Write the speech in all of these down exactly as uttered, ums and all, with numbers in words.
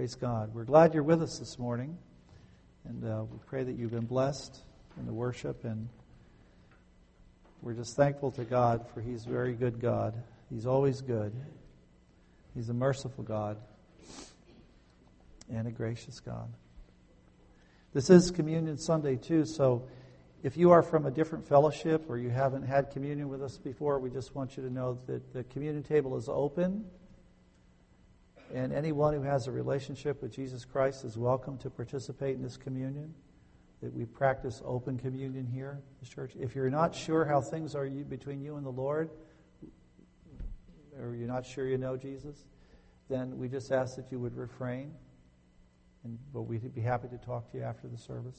Praise God. We're glad you're with us this morning, and uh, we pray that you've been blessed in the worship, and we're just thankful to God for He's a very good God. He's always good. He's a merciful God and a gracious God. This is Communion Sunday too, so if you are from a different fellowship or you haven't had communion with us before, we just want you to know that the communion table is open. And anyone who has a relationship with Jesus Christ is welcome to participate in this communion. That we practice open communion here in this church. If you're not sure how things are between you and the Lord, or you're not sure you know Jesus, then we just ask that you would refrain. And, but we'd be happy to talk to you after the service.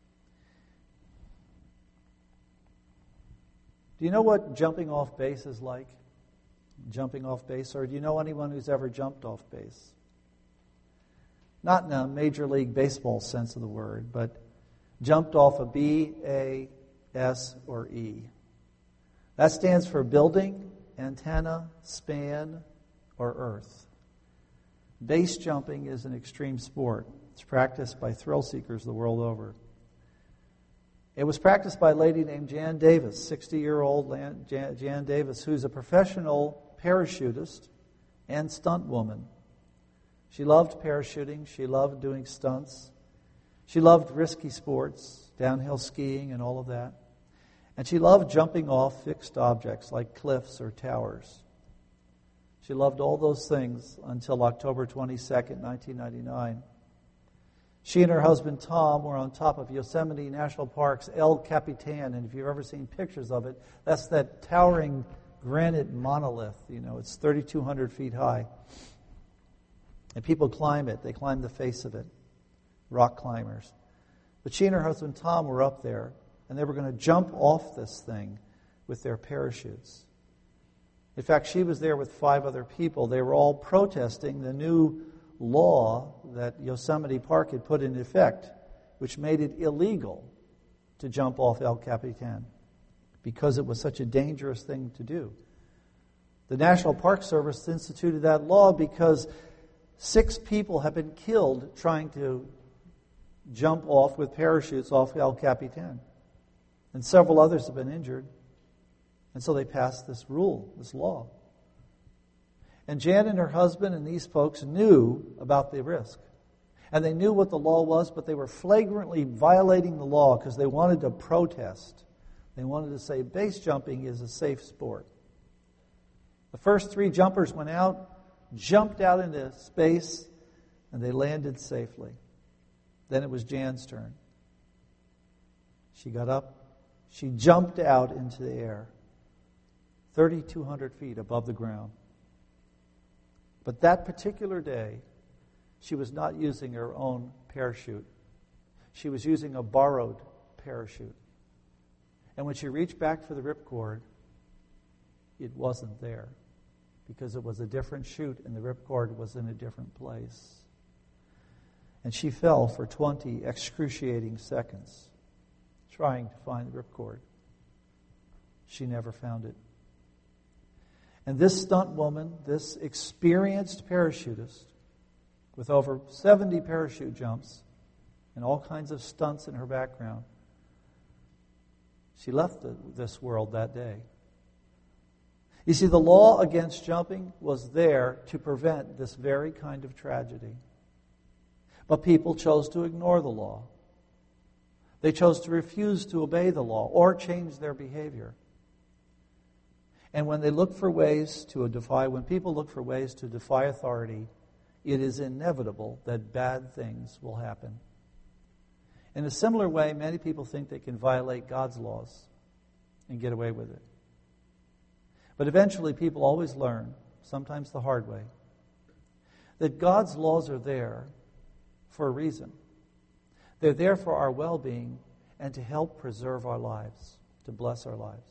Do you know what jumping off base is like? Jumping off base, or do you know anyone who's ever jumped off base? Not in a Major League Baseball sense of the word, but jumped off a B, A, S, or E. That stands for building, antenna, span, or earth. Base jumping is an extreme sport. It's practiced by thrill seekers the world over. It was practiced by a lady named Jan Davis, sixty-year-old Jan, Jan Davis, who's a professional parachutist and stunt woman. She loved parachuting. She loved doing stunts. She loved risky sports, downhill skiing and all of that. And she loved jumping off fixed objects like cliffs or towers. She loved all those things until October twenty-second, nineteen ninety-nine. She and her husband Tom were on top of Yosemite National Park's El Capitan, and if you've ever seen pictures of it, that's that towering granite monolith. You know, it's thirty-two hundred feet high. And people climb it. They climb the face of it. Rock climbers. But she and her husband Tom were up there, and they were going to jump off this thing with their parachutes. In fact, she was there with five other people. They were all protesting the new law that Yosemite Park had put in effect, which made it illegal to jump off El Capitan because it was such a dangerous thing to do. The National Park Service instituted that law because six people have been killed trying to jump off with parachutes off El Capitan. And several others have been injured. And so they passed this rule, this law. And Jan and her husband and these folks knew about the risk. And they knew what the law was, but they were flagrantly violating the law because they wanted to protest. They wanted to say base jumping is a safe sport. The first three jumpers went out, jumped out into space, and they landed safely. Then it was Jan's turn. She got up. She jumped out into the air, thirty-two hundred feet above the ground. But that particular day, she was not using her own parachute. She was using a borrowed parachute. And when she reached back for the ripcord, it wasn't there because it was a different chute and the ripcord was in a different place. And she fell for twenty excruciating seconds trying to find the ripcord. She never found it. And this stunt woman, this experienced parachutist, with over seventy parachute jumps and all kinds of stunts in her background, she left the, this world that day. You see, the law against jumping was there to prevent this very kind of tragedy. But people chose to ignore the law. They chose to refuse to obey the law or change their behavior. And when they look for ways to defy, when people look for ways to defy authority, it is inevitable that bad things will happen. In a similar way, many people think they can violate God's laws and get away with it. But eventually people always learn, sometimes the hard way, that God's laws are there for a reason. They're there for our well-being and to help preserve our lives, to bless our lives.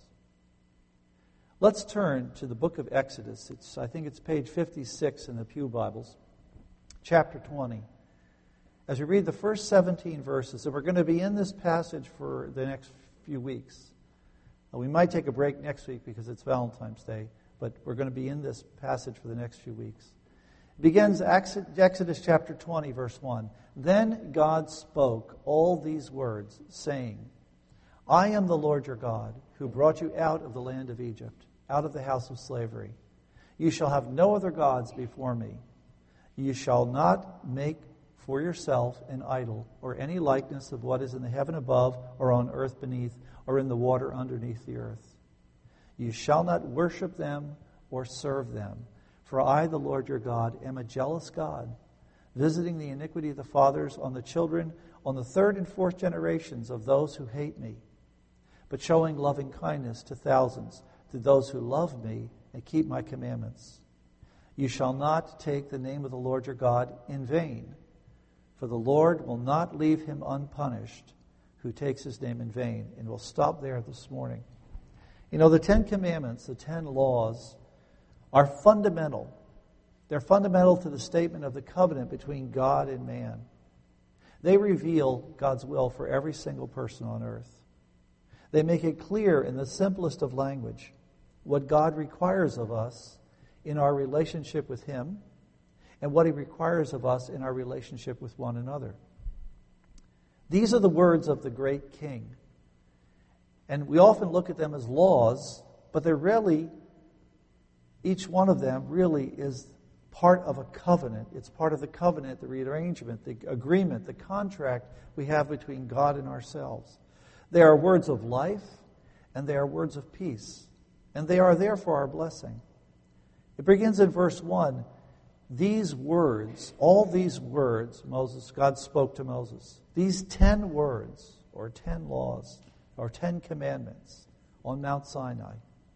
Let's turn to the book of Exodus. It's, I think it's page fifty-six in the Pew Bibles, chapter twenty. As we read the first seventeen verses, and we're going to be in this passage for the next few weeks. We might take a break next week because it's Valentine's Day, but we're going to be in this passage for the next few weeks. begins Exodus chapter twenty, verse one. Then God spoke all these words, saying, I am the Lord your God, who brought you out of the land of Egypt, out of the house of slavery. You shall have no other gods before me. You shall not make for yourself an idol, or any likeness of what is in the heaven above, or on earth beneath, or in the water underneath the earth. You shall not worship them or serve them. For I, the Lord your God, am a jealous God, visiting the iniquity of the fathers on the children, on the third and fourth generations of those who hate me, but showing loving kindness to thousands, to those who love me and keep my commandments. You shall not take the name of the Lord your God in vain, for the Lord will not leave him unpunished who takes his name in vain. And we'll stop there this morning. You know, the Ten Commandments, the Ten Laws, are fundamental. They're fundamental to the statement of the covenant between God and man. They reveal God's will for every single person on earth. They make it clear in the simplest of language what God requires of us in our relationship with him and what he requires of us in our relationship with one another. These are the words of the great king. And we often look at them as laws, but they're really, each one of them really is part of a covenant. It's part of the covenant, the rearrangement, the agreement, the contract we have between God and ourselves. They are words of life, and they are words of peace. And they are there for our blessing. It begins in verse one. These words, all these words, Moses, God spoke to Moses. These ten words, or ten laws, or ten commandments on Mount Sinai.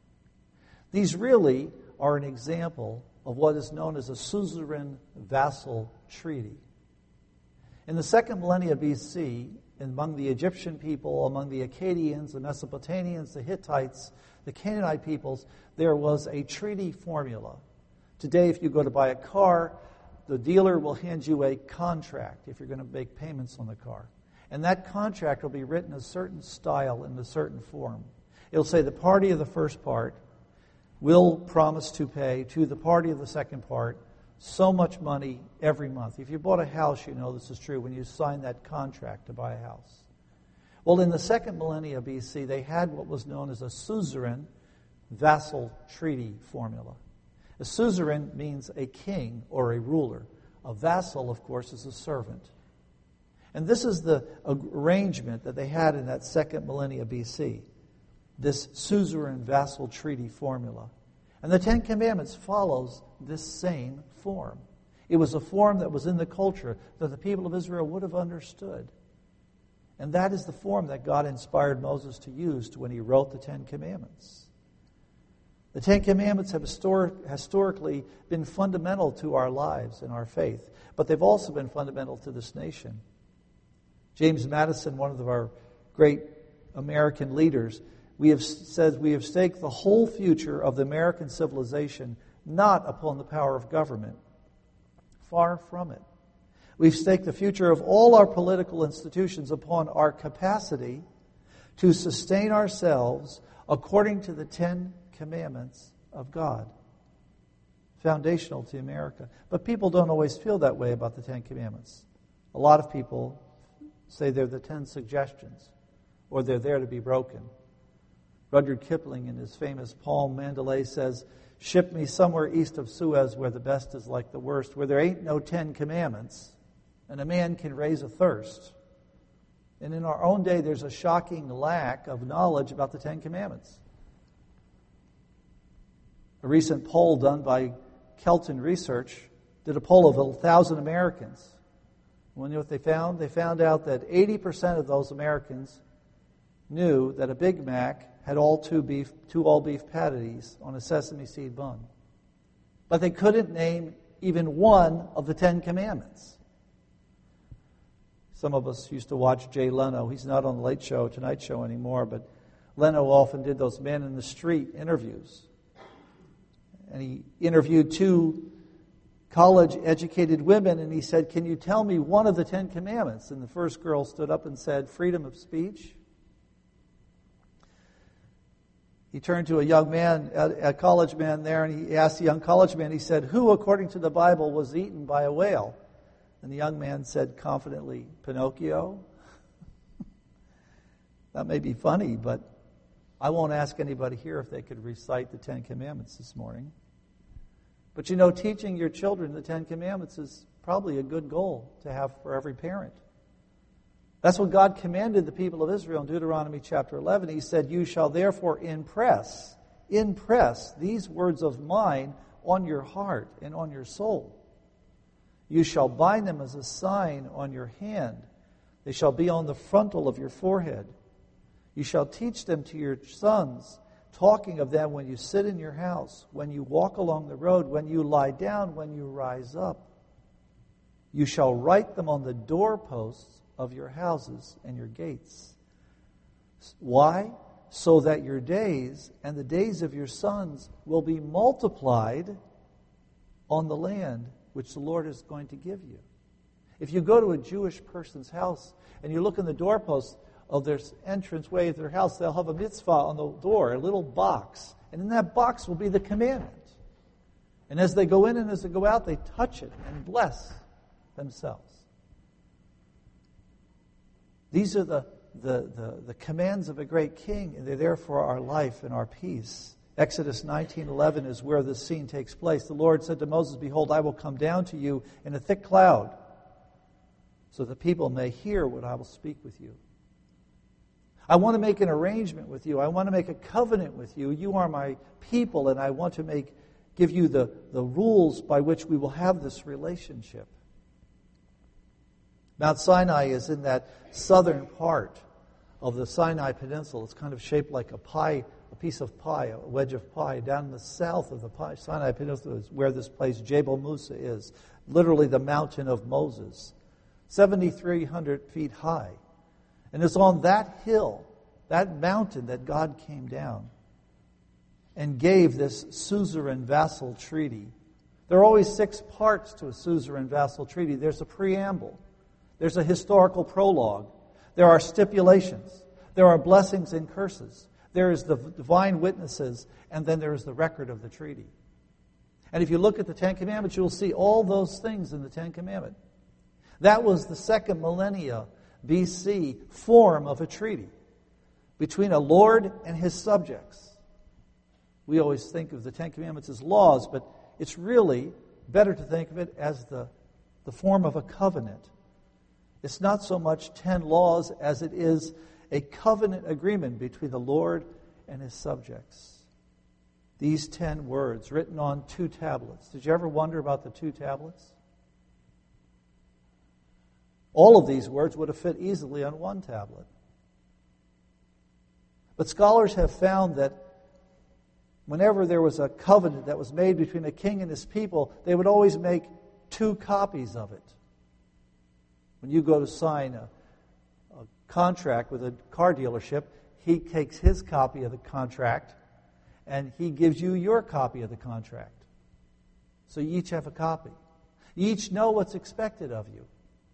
These really are an example of what is known as a suzerain vassal treaty. In the second millennia B C, among the Egyptian people, among the Akkadians, the Mesopotamians, the Hittites, the Canaanite peoples, there was a treaty formula. Today, if you go to buy a car, the dealer will hand you a contract if you're going to make payments on the car. And that contract will be written a certain style in a certain form. It'll say the party of the first part will promise to pay to the party of the second part so much money every month. If you bought a house, you know this is true when you sign that contract to buy a house. Well, in the second millennia B C, they had what was known as a suzerain vassal treaty formula. A suzerain means a king or a ruler. A vassal, of course, is a servant. And this is the arrangement that they had in that second millennia B C, this suzerain vassal treaty formula. And the Ten Commandments follows this same form. It was a form that was in the culture that the people of Israel would have understood. And that is the form that God inspired Moses to use when he wrote the Ten Commandments. The Ten Commandments have histor- historically been fundamental to our lives and our faith, but they've also been fundamental to this nation. James Madison, one of our great American leaders, we have said we have staked the whole future of the American civilization not upon the power of government. Far from it. We've staked the future of all our political institutions upon our capacity to sustain ourselves according to the Ten Commandments of God. Foundational to America. But people don't always feel that way about the Ten Commandments. A lot of people say they're the ten suggestions, or they're there to be broken. Rudyard Kipling, in his famous poem Mandalay, says, "Ship me somewhere east of Suez where the best is like the worst, where there ain't no Ten Commandments, and a man can raise a thirst." And in our own day, there's a shocking lack of knowledge about the Ten Commandments. A recent poll done by Kelton Research did a poll of one thousand Americans. You know what they found? They found out that eighty percent of those Americans knew that a Big Mac had all two beef, two all-beef patties on a sesame seed bun. But they couldn't name even one of the Ten Commandments. Some of us used to watch Jay Leno. He's not on the Late Show, Tonight Show anymore, but Leno often did those man in the street interviews. And he interviewed two college-educated women, and he said, "Can you tell me one of the Ten Commandments?" And the first girl stood up and said, "Freedom of speech." he turned to a young man, a, a college man there, and he asked the young college man, he said, who, according to the Bible, was eaten by a whale? And the young man said confidently, Pinocchio. That may be funny, but I won't ask anybody here if they could recite the Ten Commandments this morning. But you know, teaching your children the Ten Commandments is probably a good goal to have for every parent. That's what God commanded the people of Israel in Deuteronomy chapter eleven. He said, you shall therefore impress, impress these words of mine on your heart and on your soul. You shall bind them as a sign on your hand. They shall be on the frontal of your forehead. You shall teach them to your sons, talking of them when you sit in your house, when you walk along the road, when you lie down, when you rise up. You shall write them on the doorposts of your houses and your gates. Why? So that your days and the days of your sons will be multiplied on the land which the Lord is going to give you. If you go to a Jewish person's house and you look in the doorposts of their entranceway of their house, they'll have a mitzvah on the door, a little box. And in that box will be the commandment. And as they go in and as they go out, they touch it and bless themselves. These are the, the, the, the commands of a great king, and they're there for our life and our peace. Exodus nineteen eleven is where this scene takes place. The Lord said to Moses, behold, I will come down to you in a thick cloud, so the people may hear what I will speak with you. I want to make an arrangement with you. I want to make a covenant with you. You are my people, and I want to make give you the, the rules by which we will have this relationship. Mount Sinai is in that southern part of the Sinai Peninsula. It's kind of shaped like a pie, a piece of pie, a wedge of pie. Down in the south of the pie, Sinai Peninsula is where this place, Jebel Musa, is. Literally the mountain of Moses. seventy-three hundred feet high. And it's on that hill, that mountain, that God came down and gave this suzerain vassal treaty. There are always six parts to a suzerain vassal treaty. There's a preamble. There's a historical prologue. There are stipulations. There are blessings and curses. There is the divine witnesses, and then there is the record of the treaty. And if you look at the Ten Commandments, you'll see all those things in the Ten Commandments. That was the second millennia B C form of a treaty between a lord and his subjects. We always think of the Ten Commandments as laws, but it's really better to think of it as the, the form of a covenant. It's not so much ten laws as it is a covenant agreement between the Lord and his subjects. These ten words written on two tablets. Did you ever wonder about the two tablets? All of these words would have fit easily on one tablet. But scholars have found that whenever there was a covenant that was made between a king and his people, they would always make two copies of it. When you go to sign a, a contract with a car dealership, he takes his copy of the contract and he gives you your copy of the contract. So you each have a copy. You each know what's expected of you.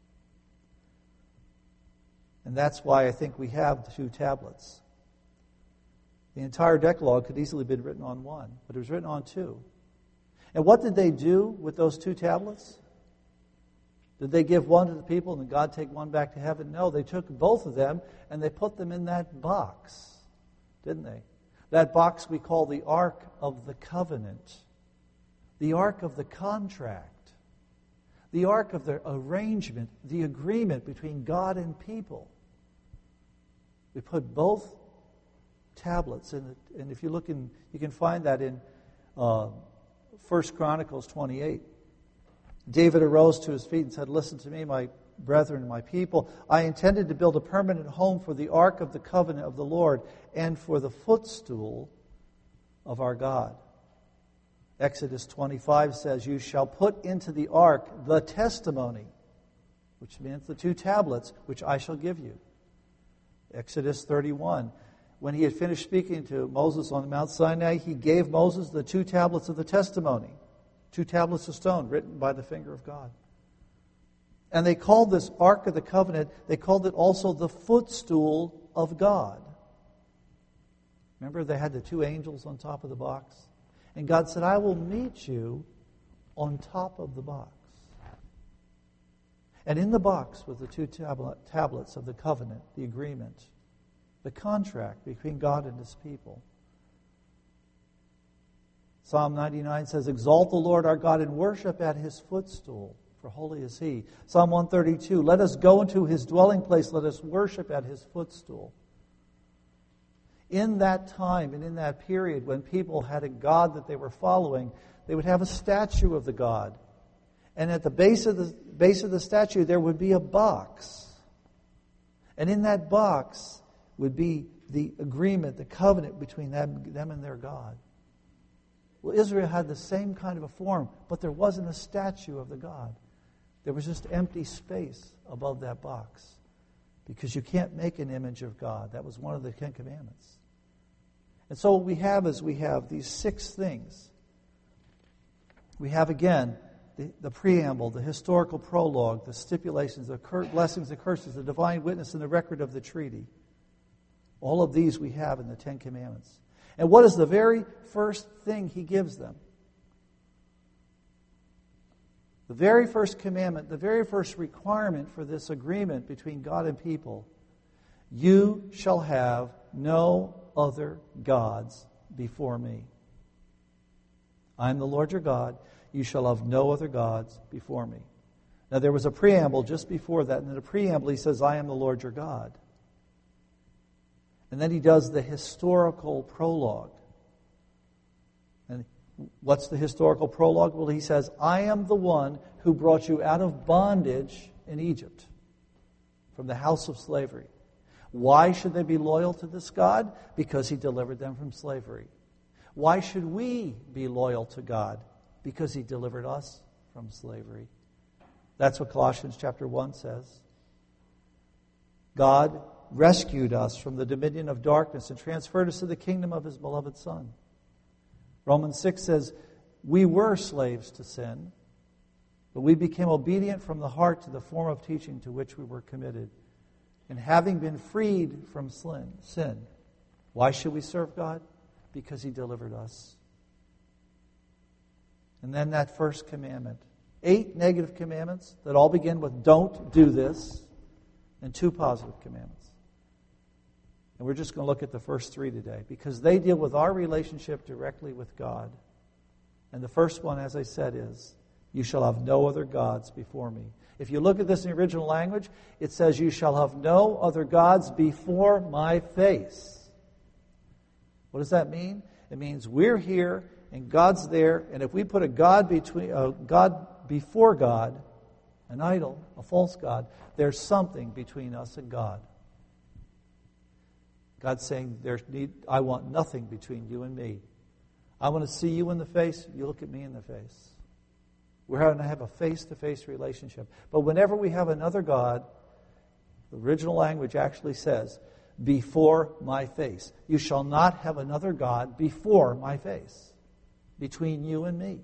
And that's why I think we have the two tablets. The entire Decalogue could easily have been written on one, but it was written on two. And what did they do with those two tablets? Did they give one to the people and then God take one back to heaven? No, they took both of them and they put them in that box, didn't they? That box we call the Ark of the Covenant, the Ark of the Contract, the Ark of the arrangement, the agreement between God and people. We put both tablets in it, and if you look in, you can find that in uh, First Chronicles twenty-eight. David arose to his feet and said, "Listen to me, my brethren, my people. I intended to build a permanent home for the Ark of the Covenant of the Lord and for the footstool of our God." Exodus twenty-five says, "You shall put into the ark the testimony," which means the two tablets, "which I shall give you." Exodus thirty-one, when he had finished speaking to Moses on Mount Sinai, he gave Moses the two tablets of the testimony, two tablets of stone written by the finger of God. And they called this Ark of the Covenant, they called it also the footstool of God. Remember, they had the two angels on top of the box? And God said, I will meet you on top of the box. And in the box was the two tablet, tablets of the covenant, the agreement, the contract between God and His people. Psalm ninety-nine says, exalt the Lord our God and worship at His footstool, for holy is He. Psalm one thirty-two, let us go into His dwelling place, let us worship at His footstool. In that time and in that period when people had a God that they were following, they would have a statue of the God. And at the base of the base of the statue there would be a box. And in that box would be the agreement, the covenant between them, them and their God. Well, Israel had the same kind of a form, but there wasn't a statue of the God. There was just empty space above that box. Because you can't make an image of God. That was one of the Ten Commandments. And so what we have is we have these six things. We have, again, the, the preamble, the historical prologue, the stipulations, the cur- blessings, the curses, the divine witness, and the record of the treaty. All of these we have in the Ten Commandments. And what is the very first thing He gives them? The very first commandment, the very first requirement for this agreement between God and people, you shall have no other gods before me. I am the Lord your God. You shall have no other gods before me. Now there was a preamble just before that, and in the preamble He says, I am the Lord your God. And then He does the historical prologue. And what's the historical prologue? Well, He says, I am the one who brought you out of bondage in Egypt, from the house of slavery. Why should they be loyal to this God? Because He delivered them from slavery. Why should we be loyal to God? Because He delivered us from slavery. That's what Colossians chapter one says. God rescued us from the dominion of darkness and transferred us to the kingdom of His beloved Son. Romans six says, we were slaves to sin, but we became obedient from the heart to the form of teaching to which we were committed. And having been freed from sin, why should we serve God? Because He delivered us. And then that first commandment. Eight negative commandments that all begin with don't do this, and two positive commandments. And we're just going to look at the first three today because they deal with our relationship directly with God. And the first one, as I said, is, you shall have no other gods before me. If you look at this in the original language, it says, you shall have no other gods before my face. What does that mean? It means we're here and God's there, and if we put a God between a God before God, an idol, a false god, there's something between us and God. God's saying, "There's need, I want nothing between you and me. I want to see you in the face, you look at me in the face." We're going to have a face-to-face relationship. But whenever we have another God, the original language actually says, before my face. You shall not have another God before my face, between you and me.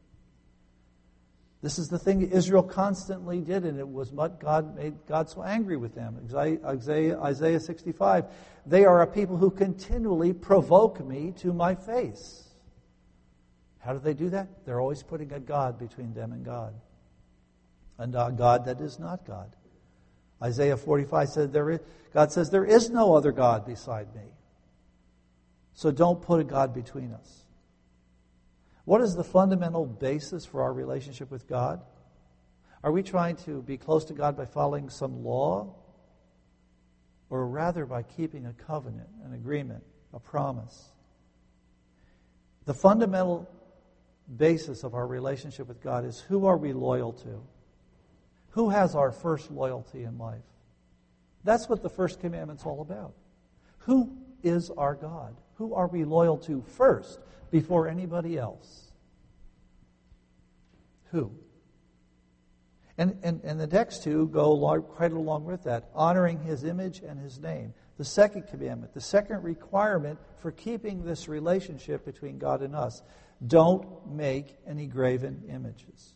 This is the thing that Israel constantly did, and it was what God made God so angry with them. Isaiah, Isaiah sixty-five, they are a people who continually provoke me to my face. How do they do that? They're always putting a God between them and God. And a God that is not God. Isaiah forty-five said, there is, God says, there is no other God beside me. So don't put a God between us. What is the fundamental basis for our relationship with God? Are we trying to be close to God by following some law? Or rather by keeping a covenant, an agreement, a promise? The fundamental basis of our relationship with God is, who are we loyal to? Who has our first loyalty in life? That's what the first commandment's all about. Who is our God? Who are we loyal to first before anybody else? Who? And, and, and the next two go along, quite along with that, honoring His image and His name. The second commandment, the second requirement for keeping this relationship between God and us, don't make any graven images.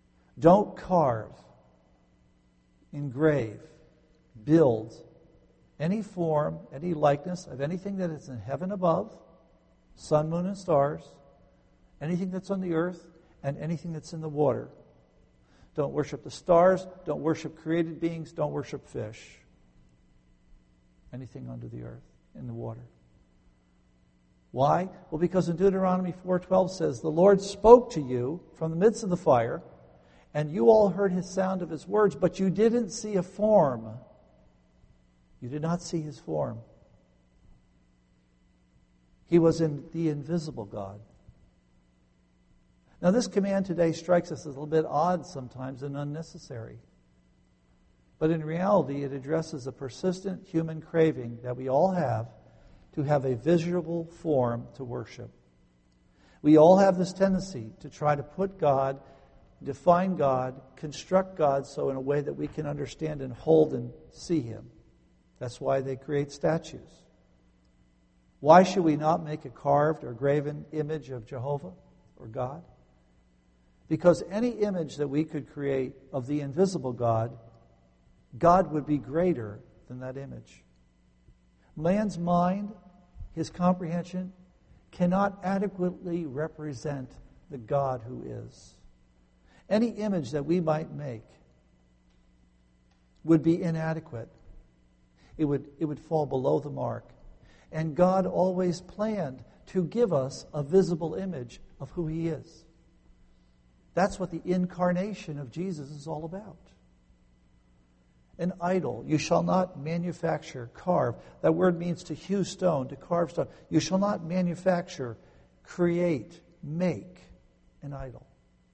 Don't carve, engrave, build any form, any likeness of anything that is in heaven above, sun, moon, and stars, anything that's on the earth, and anything that's in the water. Don't worship the stars. Don't worship created beings. Don't worship fish. Anything under the earth, in the water. Why? Well, because in Deuteronomy four twelve says, the Lord spoke to you from the midst of the fire, and you all heard his sound of his words, but you didn't see a form. You did not see his form. He was in the invisible God. Now, this command today strikes us as a little bit odd sometimes and unnecessary. But in reality, it addresses a persistent human craving that we all have to have a visual form to worship. We all have this tendency to try to put God, define God, construct God so in a way that we can understand and hold and see him. That's why they create statues. Why should we not make a carved or graven image of Jehovah or God? Because any image that we could create of the invisible God, God would be greater than that image. Man's mind, his comprehension, cannot adequately represent the God who is. Any image that we might make would be inadequate. It would, it would fall below the mark. And God always planned to give us a visible image of who he is. That's what the incarnation of Jesus is all about. An idol. You shall not manufacture, carve. That word means to hew stone, to carve stone. You shall not manufacture, create, make an idol.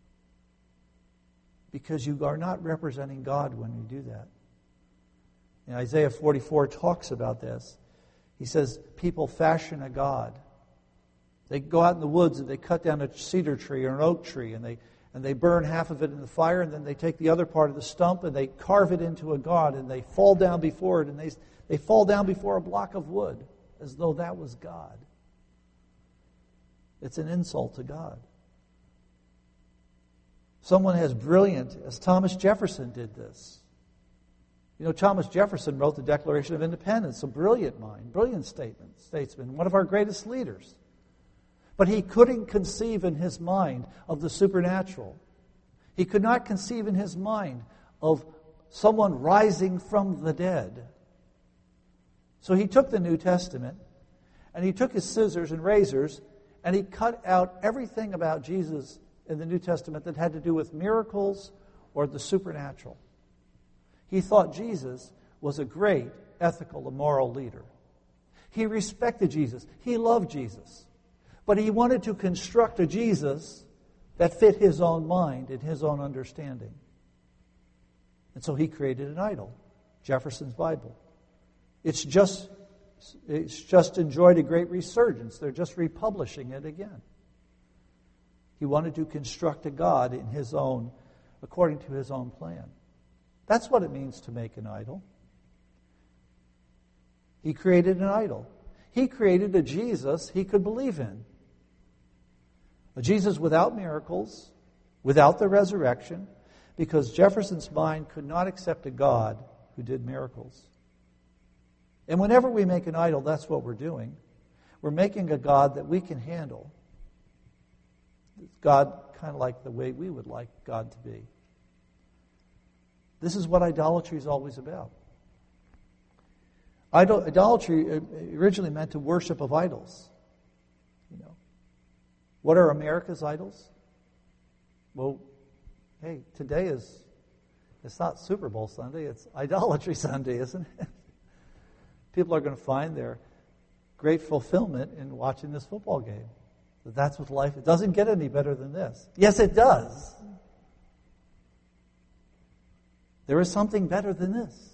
Because you are not representing God when you do that. And Isaiah forty-four talks about this. He says, people fashion a god. They go out in the woods and they cut down a cedar tree or an oak tree and they and they burn half of it in the fire, and then they take the other part of the stump and they carve it into a god, and they fall down before it, and they, they fall down before a block of wood as though that was God. It's an insult to God. Someone as brilliant as Thomas Jefferson did this. You know, Thomas Jefferson wrote the Declaration of Independence, a brilliant mind, brilliant statement, statesman, one of our greatest leaders. But he couldn't conceive in his mind of the supernatural. He could not conceive in his mind of someone rising from the dead. So he took the New Testament, and he took his scissors and razors, and he cut out everything about Jesus in the New Testament that had to do with miracles or the supernatural. He thought Jesus was a great ethical and moral leader. He respected Jesus. He loved Jesus. But he wanted to construct a Jesus that fit his own mind and his own understanding. And so he created an idol, Jefferson's Bible. It's just, it's just enjoyed a great resurgence. They're just republishing it again. He wanted to construct a God in his own, according to his own plan. That's what it means to make an idol. He created an idol. He created a Jesus he could believe in. A Jesus without miracles, without the resurrection, because Jefferson's mind could not accept a God who did miracles. And whenever we make an idol, that's what we're doing. We're making a God that we can handle. God kind of like the way we would like God to be. This is what idolatry is always about. Idol, idolatry originally meant to worship of idols. You know, what are America's idols? Well, hey, today is, it's not Super Bowl Sunday, it's Idolatry Sunday, isn't it? People are going to find their great fulfillment in watching this football game. That that's what life, it doesn't get any better than this. Yes, it does. There is something better than this.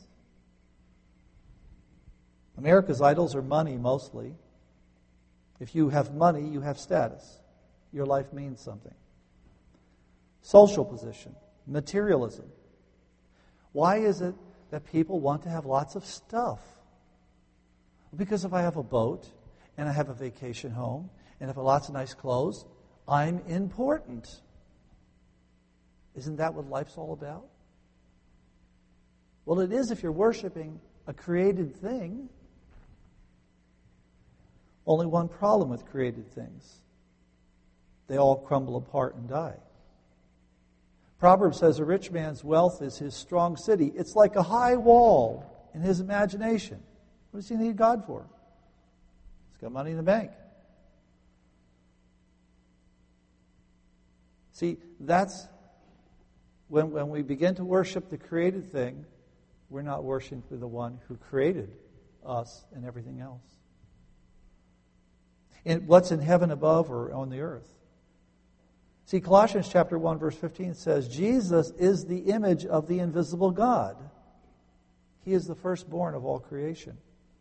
America's idols are money mostly. If you have money, you have status. Your life means something. Social position, materialism. Why is it that people want to have lots of stuff? Because if I have a boat, and I have a vacation home, and I have lots of nice clothes, I'm important. Isn't that what life's all about? Well, it is if you're worshiping a created thing. Only one problem with created things. They all crumble apart and die. Proverbs says a rich man's wealth is his strong city. It's like a high wall in his imagination. What does he need God for? He's got money in the bank. See, that's when, when we begin to worship the created thing, we're not worshiping the one who created us and everything else. In what's in heaven above or on the earth. See, Colossians chapter one, verse fifteen says, Jesus is the image of the invisible God. He is the firstborn of all creation.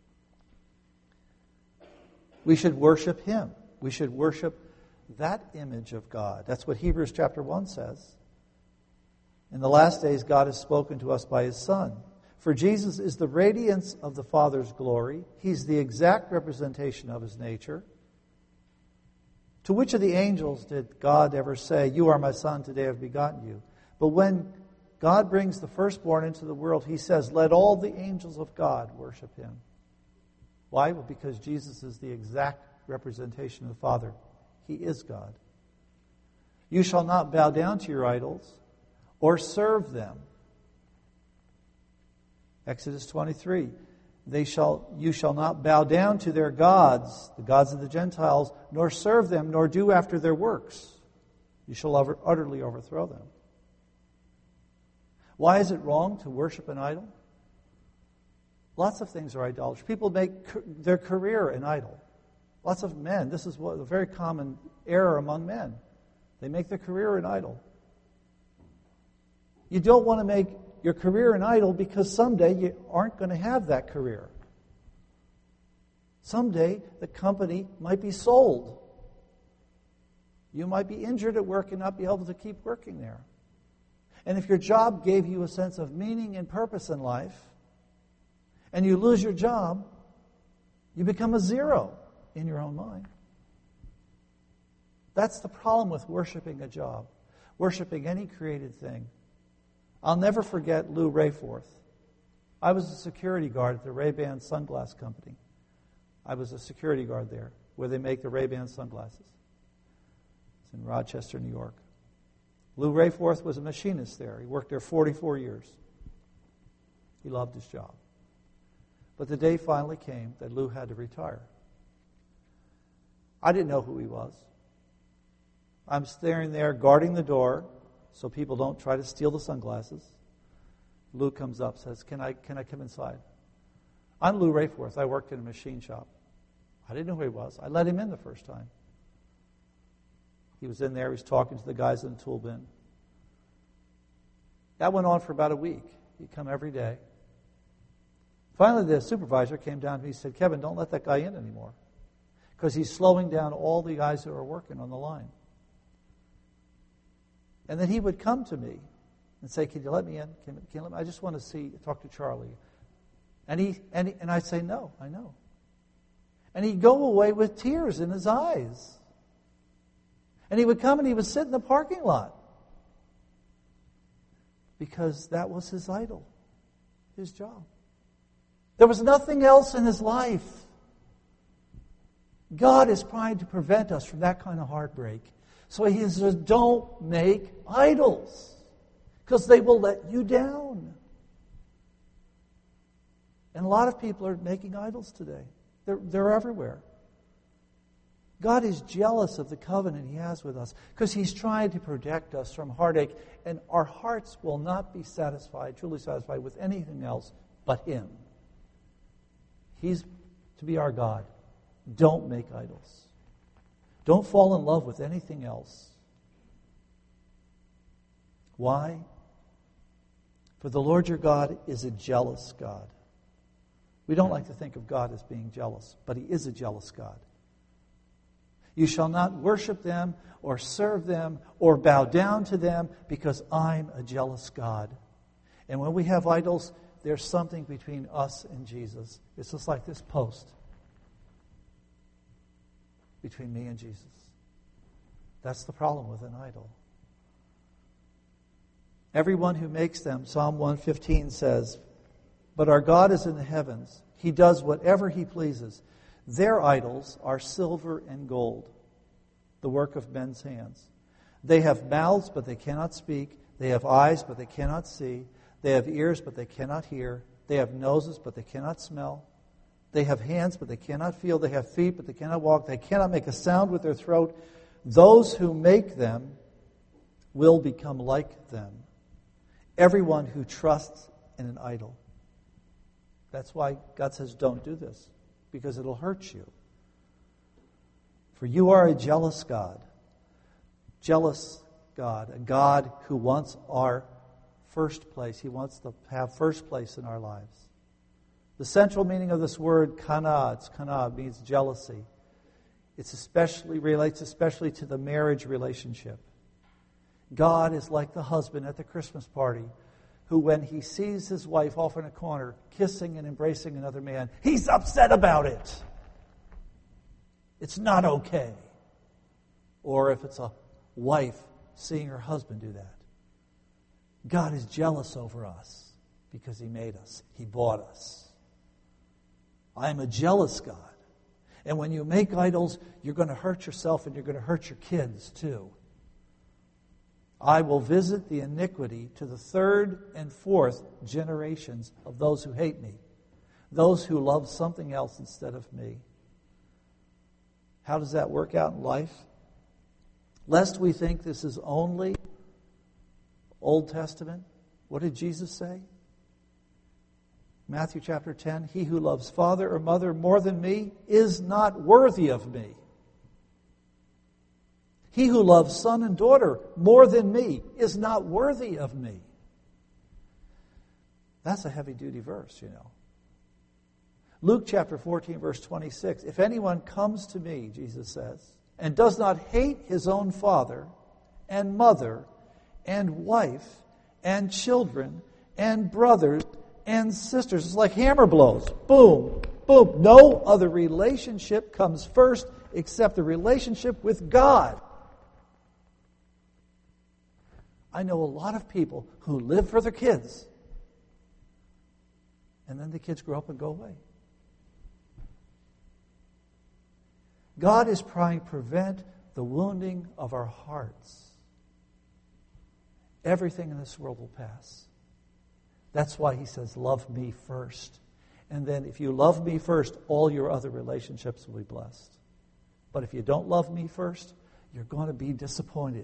We should worship Him. We should worship that image of God. That's what Hebrews chapter one says. In the last days, God has spoken to us by His Son. For Jesus is the radiance of the Father's glory. He's the exact representation of His nature. To which of the angels did God ever say, "You are my Son, today I have begotten you"? But when God brings the firstborn into the world, He says, "Let all the angels of God worship Him." Why? Well, because Jesus is the exact representation of the Father. He is God. You shall not bow down to your idols or serve them. Exodus twenty-three. They shall, you shall not bow down to their gods, the gods of the Gentiles, nor serve them, nor do after their works. You shall over, utterly overthrow them. Why is it wrong to worship an idol? Lots of things are idolatry. People make their career an idol. Lots of men, this is what, a very common error among men. They make their career an idol. You don't want to make your career an idol because someday you aren't going to have that career. Someday the company might be sold. You might be injured at work and not be able to keep working there. And if your job gave you a sense of meaning and purpose in life, and you lose your job, you become a zero in your own mind. That's the problem with worshiping a job, worshiping any created thing. I'll never forget Lou Rayforth. I was a security guard at the Ray-Ban Sunglass Company. I was a security guard there, where they make the Ray-Ban sunglasses. It's in Rochester, New York. Lou Rayforth was a machinist there. He worked there forty-four years. He loved his job. But the day finally came that Lou had to retire. I didn't know who he was. I'm staring there guarding the door so people don't try to steal the sunglasses. Lou comes up, says, can I can I come inside? I'm Lou Rayforth. I worked in a machine shop. I didn't know who he was. I let him in the first time. He was in there. He was talking to the guys in the tool bin. That went on for about a week. He'd come every day. Finally, the supervisor came down to me and said, "Kevin, don't let that guy in anymore, because he's slowing down all the guys that are working on the line." And then he would come to me and say, "Can you let me in? Can, can you let me? I just want to see, talk to Charlie." And he and he, and I'd say, "No, I know." And he'd go away with tears in his eyes. And he would come and he would sit in the parking lot, because that was his idol, his job. There was nothing else in his life. God is trying to prevent us from that kind of heartbreak. So He says, don't make idols, because they will let you down. And a lot of people are making idols today. They're, they're everywhere. God is jealous of the covenant He has with us, because He's trying to protect us from heartache. And our hearts will not be satisfied, truly satisfied, with anything else but Him. He's to be our God. Don't make idols. Don't fall in love with anything else. Why? For the Lord your God is a jealous God. We don't like to think of God as being jealous, but He is a jealous God. You shall not worship them or serve them or bow down to them, because I'm a jealous God. And when we have idols, there's something between us and Jesus. It's just like this post between me and Jesus. That's the problem with an idol. Everyone who makes them, Psalm one fifteen says, But our God is in the heavens. He does whatever He pleases. Their idols are silver and gold, the work of men's hands. They have mouths, but they cannot speak. They have eyes, but they cannot see. They have ears, but they cannot hear. They have noses, but they cannot smell. They have hands, but they cannot feel. They have feet, but they cannot walk. They cannot make a sound with their throat. Those who make them will become like them. Everyone who trusts in an idol. That's why God says, don't do this, because it'll hurt you. For you are a jealous God. Jealous God, a God who wants our first place. He wants to have first place in our lives. The central meaning of this word, kana, it's kana, means jealousy. It especially relates especially to the marriage relationship. God is like the husband at the Christmas party who, when he sees his wife off in a corner kissing and embracing another man, he's upset about it. It's not okay. Or if it's a wife seeing her husband do that. God is jealous over us because He made us. He bought us. I am a jealous God. And when you make idols, you're going to hurt yourself and you're going to hurt your kids too. I will visit the iniquity to the third and fourth generations of those who hate me, those who love something else instead of me. How does that work out in life? Lest we think this is only Old Testament, what did Jesus say? Matthew chapter ten, he who loves father or mother more than me is not worthy of me. He who loves son and daughter more than me is not worthy of me. That's a heavy-duty verse, you know. Luke chapter fourteen, verse twenty-six, if anyone comes to me, Jesus says, and does not hate his own father and mother and wife and children and brothers and sisters. It's like hammer blows. Boom, boom. No other relationship comes first except the relationship with God. I know a lot of people who live for their kids, and then the kids grow up and go away. God is trying to prevent the wounding of our hearts. Everything in this world will pass. That's why He says, love me first. And then if you love me first, all your other relationships will be blessed. But if you don't love me first, you're going to be disappointed.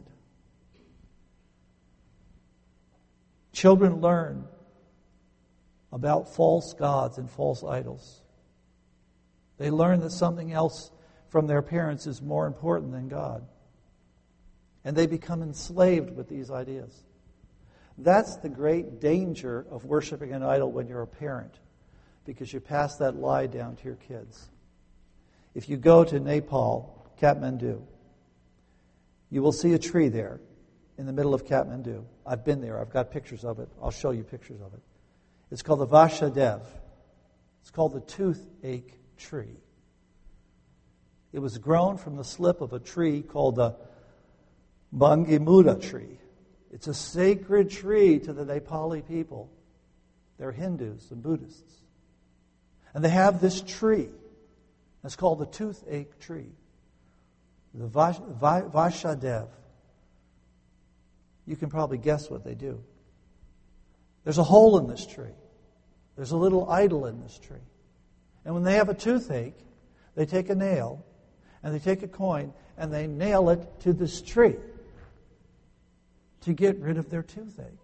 Children learn about false gods and false idols. They learn that something else from their parents is more important than God. And they become enslaved with these ideas. That's the great danger of worshiping an idol when you're a parent, because you pass that lie down to your kids. If you go to Nepal, Kathmandu, you will see a tree there in the middle of Kathmandu. I've been there. I've got pictures of it. I'll show you pictures of it. It's called the Vashadev. It's called the toothache tree. It was grown from the slip of a tree called the Bangimuda tree. It's a sacred tree to the Nepali people. They're Hindus and Buddhists. And they have this tree. It's called the toothache tree. The Vash, Vashadev. You can probably guess what they do. There's a hole in this tree. There's a little idol in this tree. And when they have a toothache, they take a nail and they take a coin and they nail it to this tree to get rid of their toothache.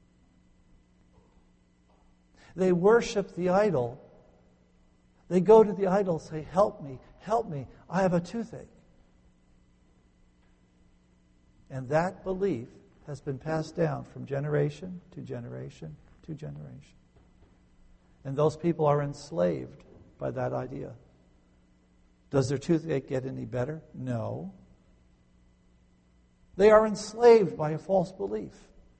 They worship the idol. They go to the idol and say, help me, help me, I have a toothache. And that belief has been passed down from generation to generation to generation. And those people are enslaved by that idea. Does their toothache get any better? No. They are enslaved by a false belief.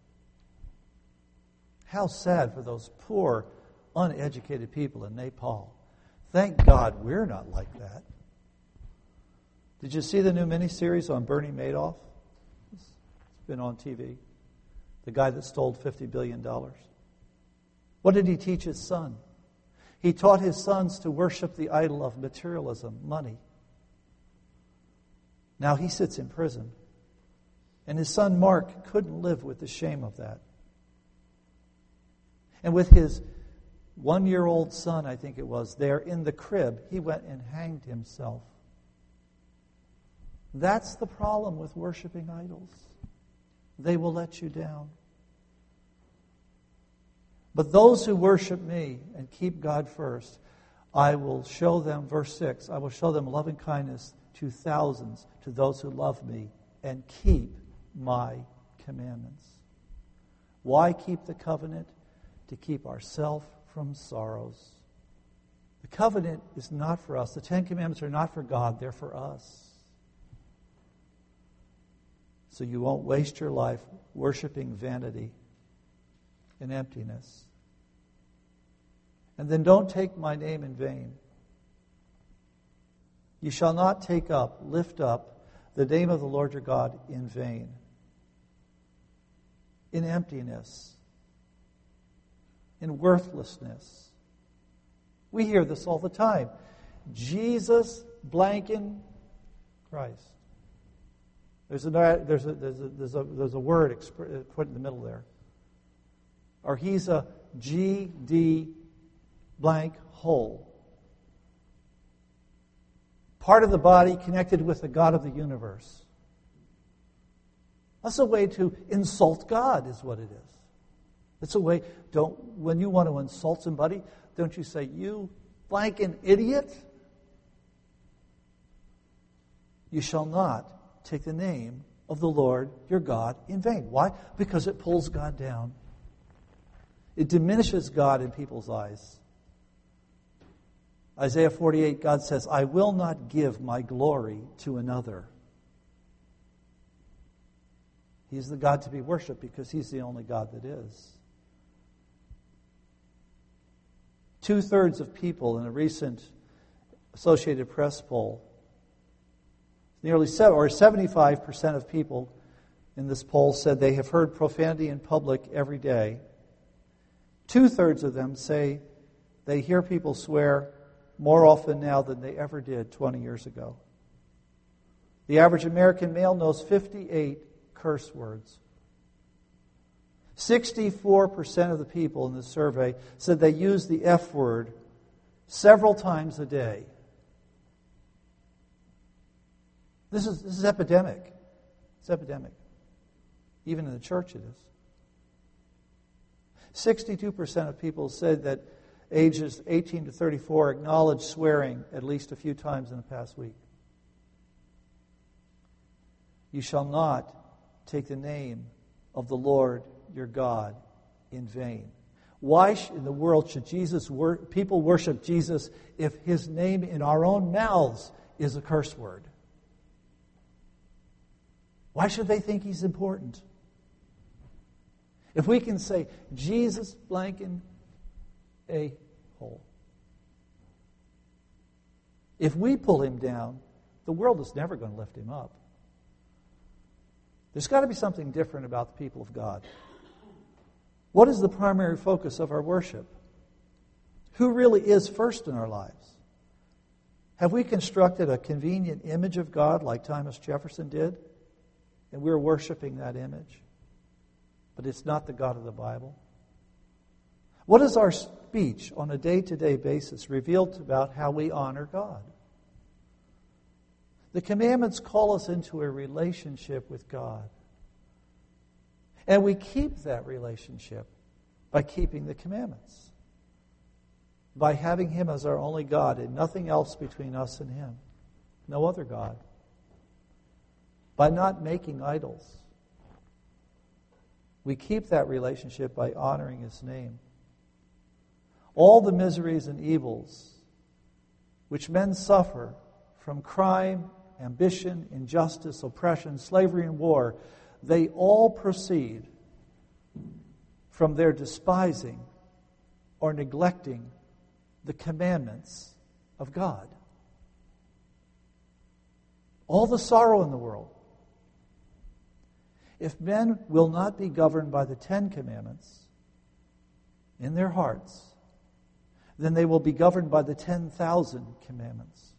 How sad for those poor, uneducated people in Nepal. Thank God we're not like that. Did you see the new miniseries on Bernie Madoff? It's been on T V. The guy that stole fifty billion dollars. What did he teach his son? He taught his sons to worship the idol of materialism, money. Now he sits in prison. And his son Mark couldn't live with the shame of that. And with his one-year-old son, I think it was, there in the crib, he went and hanged himself. That's the problem with worshiping idols. They will let you down. But those who worship me and keep God first, I will show them, verse six, I will show them loving kindness to thousands, to those who love me and keep my commandments. Why keep the covenant? To keep ourselves from sorrows. The covenant is not for us. The Ten Commandments are not for God. They're for us. So you won't waste your life worshiping vanity and emptiness. And then don't take my name in vain. You shall not take up, lift up the name of the Lord your God in vain, in emptiness, in worthlessness. We hear this all the time. Jesus blanking Christ. There's a, there's a, there's a, there's a, there's a word put in the middle there. Or he's a G D blank hole. Part of the body connected with the God of the universe. That's a way to insult God, is what it is. It's a way, don't, when you want to insult somebody, don't you say, you blanking idiot? You shall not take the name of the Lord your God in vain. Why? Because it pulls God down. It diminishes God in people's eyes. Isaiah forty-eight, God says, I will not give my glory to another. He's the God to be worshipped because He's the only God that is. Two-thirds of people in a recent Associated Press poll, nearly seven, or seventy-five percent of people in this poll said they have heard profanity in public every day. Two-thirds of them say they hear people swear more often now than they ever did twenty years ago. The average American male knows fifty-eight curse words. sixty-four percent of the people in the survey said they use the F word several times a day. This is, this is epidemic. It's epidemic. Even in the church it is. sixty-two percent of people said that ages eighteen to thirty-four acknowledge swearing at least a few times in the past week. You shall not take the name of the Lord your God in vain. Why in the world should Jesus wor- people worship Jesus if His name in our own mouths is a curse word? Why should they think He's important? If we can say, Jesus blanking a hole. If we pull Him down, the world is never going to lift Him up. There's got to be something different about the people of God. What is the primary focus of our worship? Who really is first in our lives? Have we constructed a convenient image of God like Thomas Jefferson did? And we're worshiping that image. But it's not the God of the Bible. What is our speech on a day-to-day basis revealed about how we honor God? The commandments call us into a relationship with God. And we keep that relationship by keeping the commandments. By having Him as our only God and nothing else between us and Him. No other God. By not making idols. We keep that relationship by honoring His name. All the miseries and evils which men suffer from crime, ambition, injustice, oppression, slavery, and war, they all proceed from their despising or neglecting the commandments of God. All the sorrow in the world. If men will not be governed by the Ten Commandments, in their hearts, then they will be governed by the ten thousand commandments.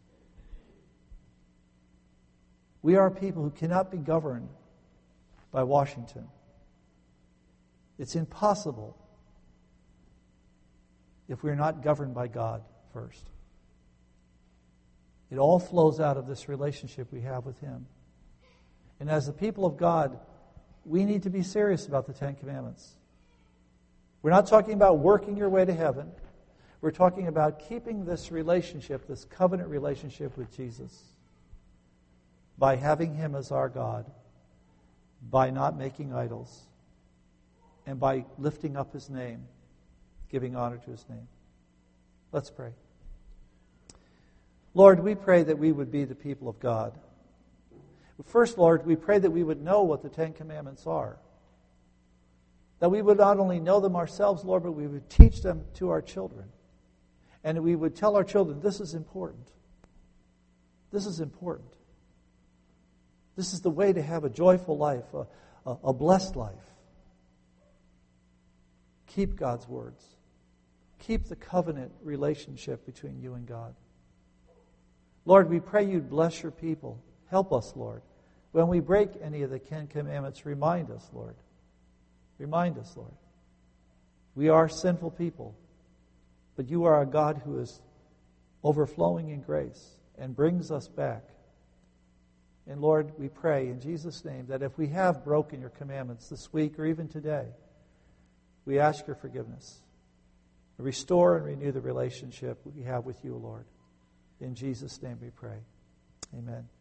We are people who cannot be governed by Washington. It's impossible if we're not governed by God first. It all flows out of this relationship we have with Him. And as the people of God, we need to be serious about the Ten Commandments. We're not talking about working your way to heaven. We're talking about keeping this relationship, this covenant relationship with Jesus, by having Him as our God, by not making idols, and by lifting up His name, giving honor to His name. Let's pray. Lord, we pray that we would be the people of God. First, Lord, we pray that we would know what the Ten Commandments are. That we would not only know them ourselves, Lord, but we would teach them to our children. And we would tell our children, this is important. This is important. This is the way to have a joyful life, a, a, a blessed life. Keep God's words. Keep the covenant relationship between you and God. Lord, we pray you'd bless your people. Help us, Lord. When we break any of the Ten Commandments, remind us, Lord. Remind us, Lord. We are sinful people, but you are a God who is overflowing in grace and brings us back. And Lord, we pray in Jesus' name that if we have broken your commandments this week or even today, we ask your forgiveness. Restore and renew the relationship we have with you, Lord. In Jesus' name we pray. Amen.